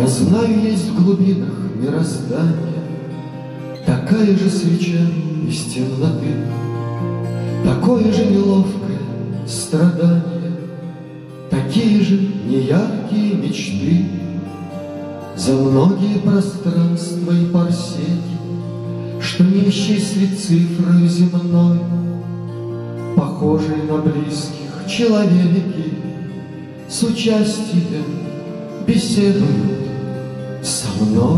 Я знаю, есть в глубинах мироздания такая же свеча из темноты, такое же неловкое страдание, такие же неяркие мечты. За многие пространства и парсеки, что не исчислить цифрой земной, похожие на близких человеки, с участием беседуют со мной.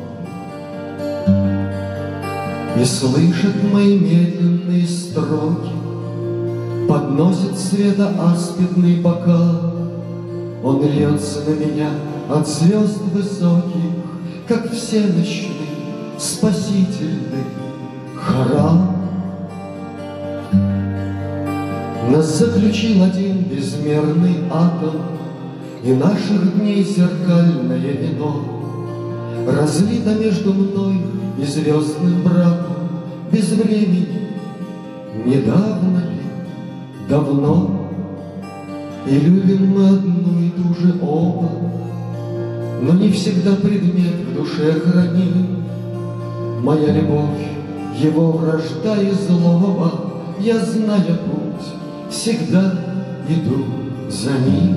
И слышат мои медленные строки, подносит светоаспидный бокал. Он льется на меня от звезд высоких, как всенощный спасительный хорал. Нас заключил один безмерный атом, и наших дней зеркальное вино разлито между мной и звездным браком без времени. Недавно ли, давно, и любим мы одну и ту же оба, но не всегда предмет в душе храним. Моя любовь, его вражда и злоба, я, зная путь, всегда иду за ним.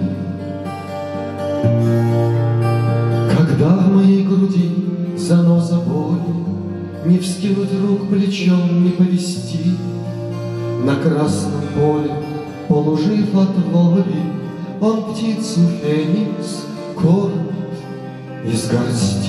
Когда в моей груди заноза боли, не вскинуть рук плечом, не повести, на красном поле, полужив от воли, он птицу феникс кормит из горсти.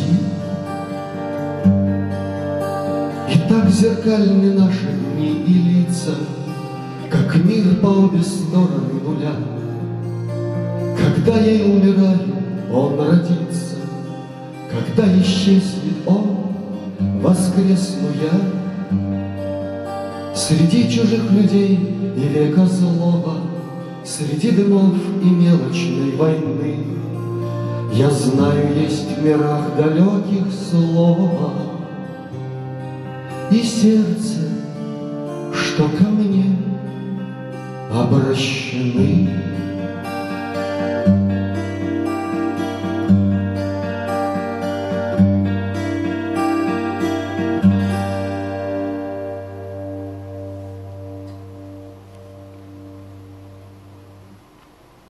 И так зеркальны наши дни и лица, как мир по обе стороны нуля. Когда я и умираю, он родится, когда исчезнет он, воскресну я. Среди чужих людей и века злого, среди дымов и мелочной войны, я знаю, есть в мирах далеких слово и сердце, что ко мне обращены.